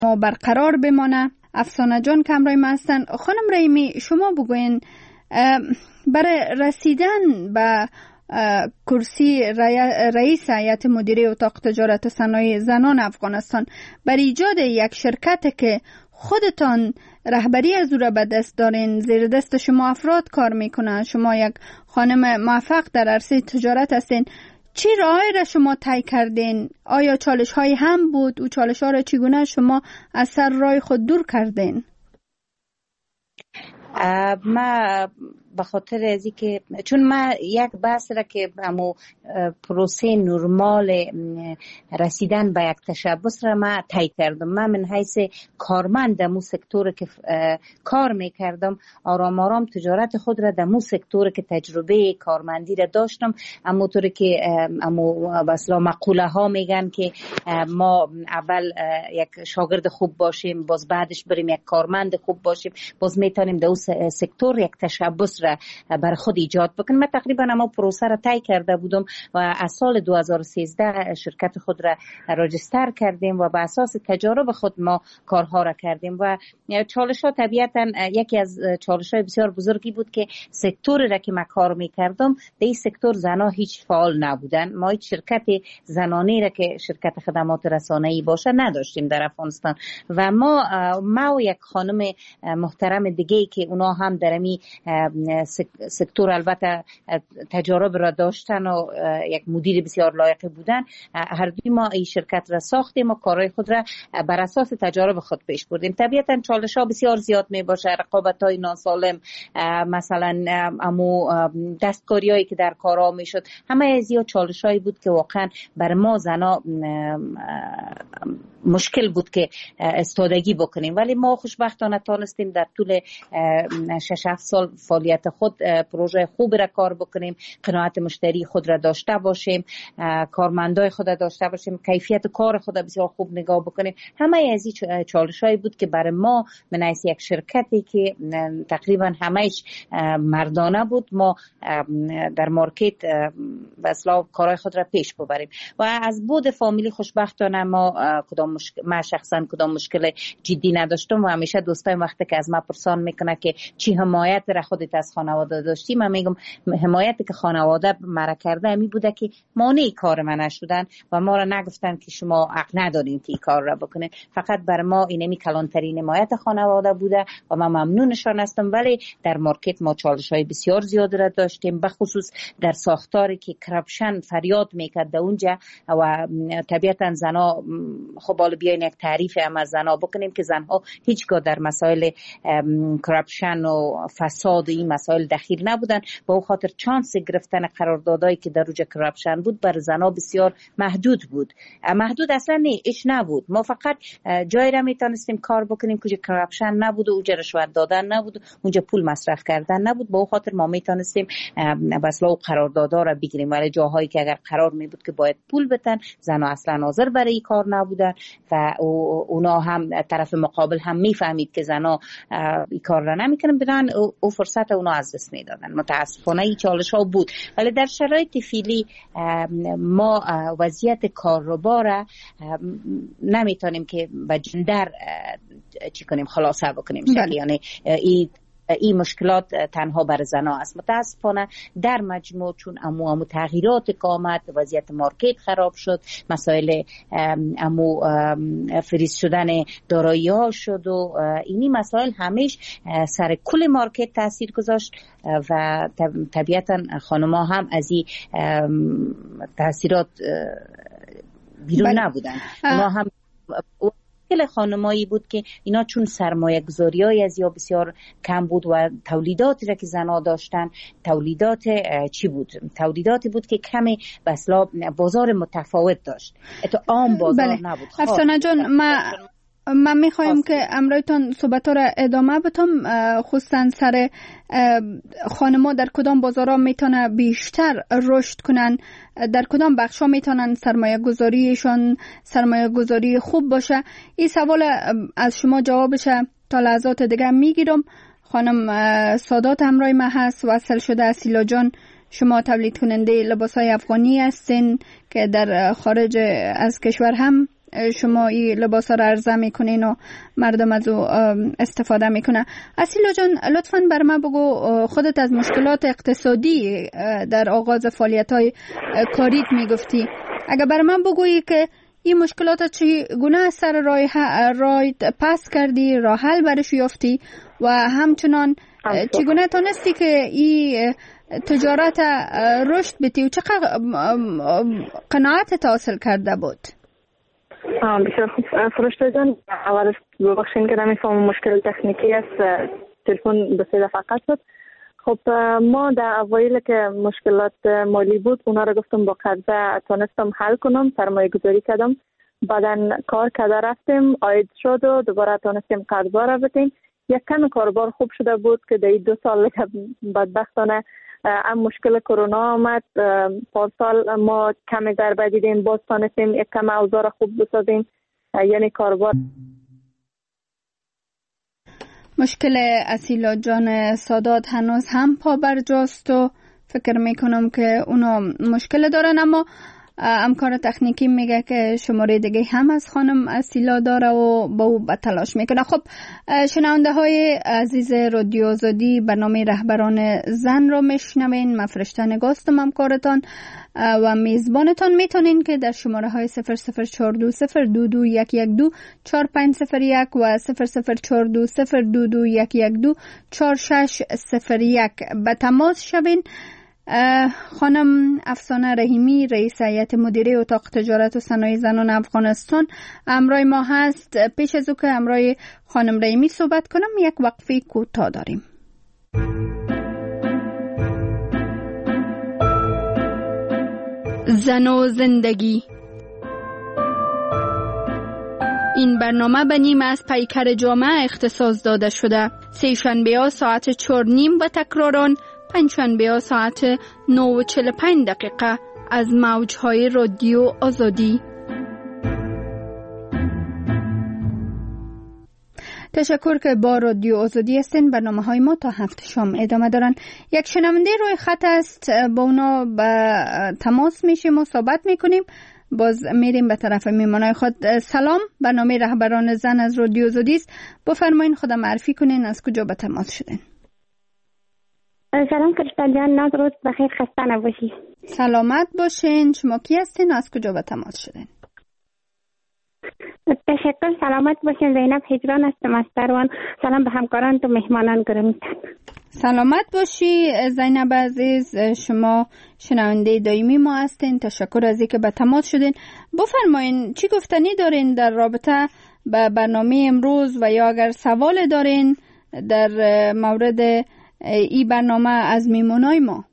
ما برقرار بمانه. افسانه جان که همراه ما هستن. خانم رحیمی، شما بگوین برای رسیدن به کرسی رئیس هیئت مدیره اتاق تجارت و صنایع زنان افغانستان، بر ایجاد یک شرکت که خودتان رهبری از او را به دست دارین، زیر دست شما افراد کار میکنن، شما یک خانم موفق در عرصه تجارت هستین، چی راهی را شما طی کردین؟ آیا چالش های هم بود؟ او چالش ها را چگونه شما از سر راه خود دور کردین؟ ما به خاطر از که چون ما یک بحث را که همو پروسه نرمال رسیدن به یک تشبث را ما طی کردم. من من حیث کارمند در مو سکتور که کار میکردم، آرام آرام تجارت خود را در مو سکتور که تجربه کارمندی را داشتم. اما طوری که مثلا مقوله ها میگن که ما اول یک شاگرد خوب باشیم، باز بعدش بریم یک کارمند خوب باشیم، باز میتونیم در اون سکتور یک تشبث را بر خود ایجاد بکنیم. من تقریبا اما پروسه را طی کرده بودم و از سال 2013 شرکت خود را راجستر کردیم و بر اساس تجارب خود ما کارها را کردیم. و چالش ها طبیعتا یکی از چالش های بسیار بزرگی بود که سکتور را که من کار میکردم، در این سکتور زنها هیچ فعال نبودن. ما هیچ شرکت زنانه را که شرکت خدمات رسانه‌ای باشه نداشتیم در افغانستان. و ما و یک خانم محترم دیگه که اونا هم در امی سکتور البته تجارب را داشتن و یک مدیر بسیار لایق بودن، هر دوی ما این شرکت را ساختیم و کارهای خود را بر اساس تجارب خود پیش بردیم. طبیعتا چالش ها بسیار زیاد می باشه، رقابت های ناسالم، مثلا امو دستکاری هایی که در کارها می شد، همه از این چالش هایی بود که واقعا بر ما زنا مشکل بود که استادگی بکنیم. ولی ما خوشبختانه تانستیم در طول 6-7 سال فعالیت خود پروژه خوب را کار بکنیم، قناعت مشتری خود را داشته باشیم، کارمندای خود را داشته باشیم، کیفیت کار خود را بسیار خوب نگاه بکنیم. همه از این چالش‌هایی بود که برای ما من از یک شرکتی که تقریبا همهش مردانه بود، ما در مارکت اصلا کارهای خود را پیش ببریم. و از بود فامیلی خوشبختانه ما من شخصا کدام مشکل جدی نداشتم و همیشه دوستای وقتی که از ما پرسان میکنه که چی حمایت را خودت از خانواده داشتی، من میگم حمایتی که خانواده مرا کرده همی بوده که مانع کار من نشدن و ما را نگفتن که شما حق ندارین که این کار را بکنین. فقط بر ما اینمی کلانترین حمایت خانواده بوده و من ممنونشان هستم. ولی در مارکت ما چالش‌های بسیار زیاد را داشتیم، به خصوص در ساختاری که کرپشن فریاد میکرد اونجا. و طبیعتا زنا، خب حالا بیاین یک تعریف هم از زنا بکنیم که زنها هیچگاه در مسائل کرپشن و فساد این مسائل دخیل نبودن. با او خاطر چانس گرفتن قراردادایی که در اوج کرپشن بود بر زنا بسیار محدود بود. محدود اصلا ایش نبود، ما فقط جایی را میتونستیم کار بکنیم که کرپشن نبود و اونجا رشوت دادن نبود، اونجا پول مصرف کردن نبود. با او خاطر ما میتونستیم مثلا قراردادها را بگیریم. ولی جاهایی که اگر قرار می بود که باید پول بدن، زنا اصلا حاضر برای این کار نبودن و اونا هم طرف مقابل هم میفهمید که زنا این کار را نمیکنن، بدن او فرصت اونا از دست میدادن. متاسفانه این چالش ها بود. ولی در شرایط فعلی ما وضعیت کارربا را نمیتونیم که به جندر چی کنیم، خلاصه بکنیم. یعنی این مشکلات تنها بر زنا است. متاسفانه در مجموع چون امو تغییرات که آمد، وضعیت مارکت خراب شد، مسائل امو فریز شدن دارایی ها شد و اینی مسائل همیش سر کل مارکت تاثیر گذاشت و طبیعتا خانم‌ها هم از این تاثیرات بیرون نبودن. اونا هم خانمایی بود که اینا چون سرمایه گذاری های از یا بسیار کم بود و تولیداتی را که زنها داشتن، تولیدات چی بود؟ تولیداتی بود که کمی بسلا بازار متفاوت داشت، عام بازار نبود. افسانه جان، من میخوایم که امرایتان صحبت را ادامه بتم، خصوصا سر خانما در کدام بازارها میتونه بیشتر رشد کنن، در کدام بخشا میتونن سرمایه گذاری خوب باشه. این سوال از شما جوابش تا لحظات دیگه میگیرم. خانم سادات همراه ما هست، وصل شده. اسیلا جان، شما تولید کننده لباسای افغانی هستین که در خارج از کشور هم شما این لباس را عرضه میکنین و مردم از او استفاده میکنه. اسیلا جان لطفاً بر ما بگو، خودت از مشکلات اقتصادی در آغاز فعالیت های کاریت میگفتی، اگر بر من بگویی که این مشکلات چگونه سر راه پس کردی، راه حل برش یافتی و همچنان چگونه تونستی که این تجارت رشد بتی و چقدر قناعت حاصل کرده بود؟ بسیار خوب فرشته جان، اول ببخشین که نمیفهم مشکل تکنیکی است، تلفن به 3 دفعه قطع شد. خب ما در اوایل که مشکلات مالی بود اونا رو گفتم با قرضه تونستم حل کنم، سرمایه گذاری کردم، بعدن کار کرده رفتیم، عاید شد و دوباره تونستیم قرضه را بدیم. یک کم کاربار خوب شده بود که در 2 سال که بدبختانه مشکل کرونا آمد، پارسال ما کم ضربه دیدیم، باز تونستیم یک کم اوضاع را خوب بسازیم، یعنی کاربار. مشکل اسیلا جان سادات هنوز هم پا برجاست و فکر میکنم که اونا مشکل دارن، اما همکار تکنیکی میگه که شماره دیگه هم از خانم اسیلا داره و با او به تلاش میکنه. خب شنونده های عزیز رادیو آزادی، برنامه رهبران زن رو میشنوین. من فرشته نگاستم همکارتان و میزبانتان. میتونین که در شماره های 00420221124501 و 00420221124601 به تماس شوین. خانم افسانه رحیمی، رئیس هیئت مدیره اتاق تجارت و صنایع زنان افغانستان همراه ما هست. پیش از او که همراه خانم رحیمی صحبت کنم یک وقفه کوتاه داریم. زن و زندگی. این برنامه به نیمه از پیکر جامعه اختصاص داده شده. سه شنبه ها ساعت 4:30 و تکراران پنجشنبه ها ساعت 9:45 از موجهای رادیو آزادی. تشکر که با رادیو آزادی هستین. برنامه های ما تا 7 شام ادامه دارن. یک شنونده روی خط است، با اونا به تماس میشیم و صحبت میکنیم. باز میریم به طرف میمانای خود. سلام، برنامه رهبران زن از رادیو آزادی است. بفرمایین خودم معرفی کنین، از کجا به تماس شدین؟ سلام فرشته جان، ناز روز بخیر، خسته نباشی. سلامت باشین. شما کی هستین؟ از کجا به تماس شدین؟ تشکر، سلامت باشین. زینب هجران هستم از تهران. سلام به همکاران و مهمانان گرامی‌تان. سلامت باشی زینب عزیز، شما شنونده دائمی ما هستین. تشکر از اینکه به تماس شدین. بفرمایین چی گفتنی دارین در رابطه با برنامه امروز و یا اگر سوال دارین در مورد این برنامه از میمونای ما؟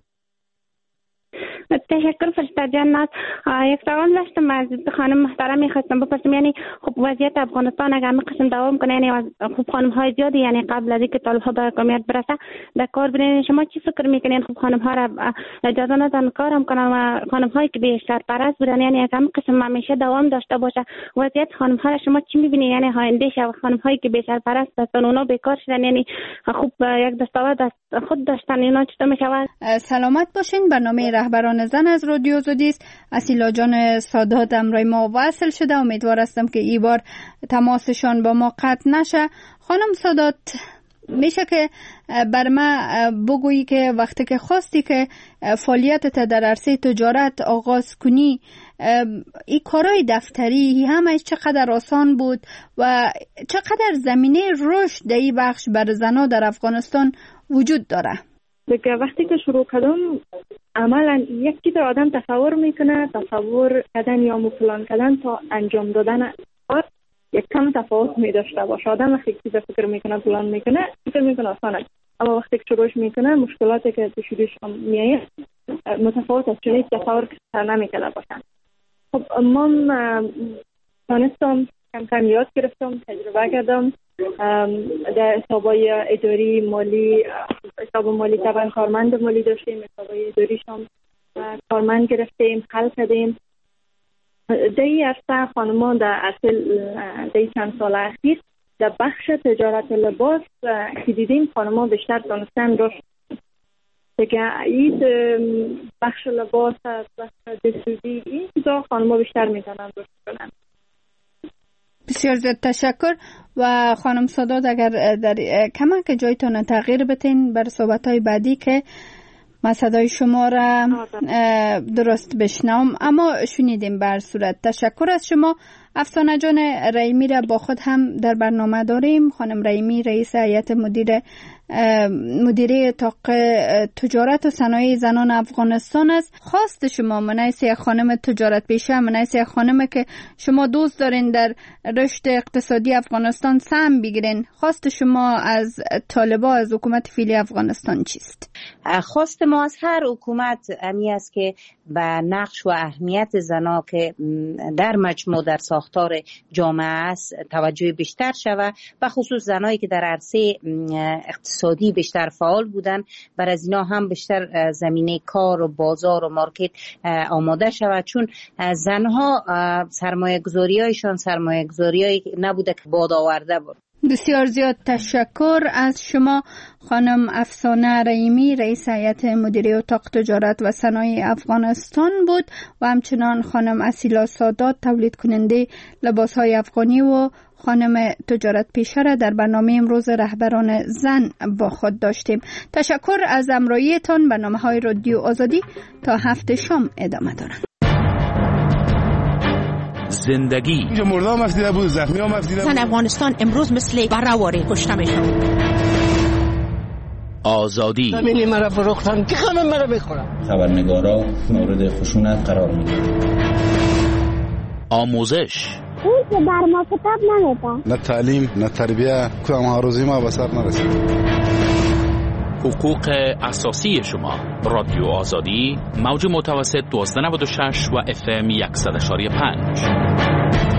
تشکر فرشته جان. یک سوال داشتم از خانم محترم، می‌خواستم بپرسم، یعنی خب وضعیت افغانستان اگر همین دوام کنه، یعنی خب خانم‌های زیادی یعنی قبل از اینکه طالب‌ها به حکومت برسه در کار بودن، شما چی فکر می‌کنین؟ خب خانم‌ها را اجازه ندادن کار هم کنن و خانم‌هایی که بیشتر پرست بودن یعنی از همین قسم همیشه دوام داشته باشه، وضعیت خانم‌ها را شما چی می‌بینید؟ یعنی آینده شب خانم‌هایی که بیشتر پرست هستن اونا بیکار شدن، یعنی خب یک دستاورد خود داشتن، اینا چطور می‌شود؟ سلامت باشین. برنامه رهبران زن از رادیو آزادی است. اسیلا جان سادات امروز ما وصل شده. امیدوار هستم که این بار تماسشان با ما قطع نشه. خانم سادات، میشه که بر ما بگویی که وقتی که خواستی که فعالیتت در عرصه تجارت آغاز کنی، این کارهای دفتری همش چقدر آسان بود و چقدر زمینه رشد در این بخش بر زنها در افغانستان وجود داره؟ دیگه وقتی که شروع کردم عملا یک چیز آدم تصور میکنه، تصور کردن یا مفلان کردن تا انجام دادن کار یک کم تفاوت می داشته باشه. آدم وقتی چیز فکر میکنه پلان میکنه فکر میکنه آسانه، اما وقتی که شروعش میکنه مشکلاتی که پیش میاد متفاوت است، چون تصور نمیکنه باشن. خب من تونستم کم یاد گرفتم، تجربه کردم در حسابای اداری مالی، حساب مالی طبعا کارمند مالی داشتیم، حسابای اداری شام کارمند گرفتیم، حل کردیم. در این عرصه خانمان در اصل چند سال اخیر در بخش تجارت لباس که دیدیم خانمان بیشتر دانستن داشت دیگه این بخش لباس از بخش دستوری این چیزا خانمان بیشتر میتونن داشت کنن. بسیار زیاد تشکر. و خانم سادات اگر در کمک جایتان تغییر بتین بر صحبت‌های بعدی که ما صدای شما را درست بشنوم، اما شنیدیم. بر صورت تشکر از شما. افسانه جان رحیمی را با خود هم در برنامه داریم. خانم رحیمی رئیس هیئت مدیره اتاق تجارت و صنایع زنان افغانستان است. خواست شما منیس یک خانم تجارت پیشه، منیس یک خانم که شما دوست دارین در رشد اقتصادی افغانستان سهم بگیرین، خواست شما از طالبا، از حکومت فعلی افغانستان چیست؟ خواست ما از هر حکومت امی است که به نقش و اهمیت زنها که در مجموع در ساختار جامعه است توجه بیشتر شود، و خصوص زنایی که در عرصه اقتصادی بیشتر فعال بودن، بر از اینا هم بیشتر زمینه کار و بازار و مارکت آماده شود، چون زنها سرمایه گذاری هایشان سرمایه گذاری هایی نبوده که باد آورده بود. بسیار زیاد تشکر از شما خانم افسانه رحیمی رئیس هیئت مدیره اتاق تجارت و صنایع افغانستان بود، و همچنان خانم اسیلا سادات تولید کننده لباس های افغانی و خانم تجارت پیشه را در برنامه امروز رهبران زن با خود داشتیم. تشکر از همراهیتان. برنامه‌های رادیو آزادی تا هفته شام ادامه دارند. زندگی اینجا مرده هم افدیده بود، زخمی هم افدیده بود. زن افغانستان امروز مثل بره‌واره کشته میشن. آزادی زمینی مرا فروختن که همه مرا بخورن. خبرنگارا مورد خشونت قرار میدن. آموزش اون که بر ما کتاب نمیده، نه تعلیم نه تربیه، کدام ها روزی ما به سر نرسید. حقوق اساسی شما. رادیو آزادی، موج متوسط 1296 و FM 100.5.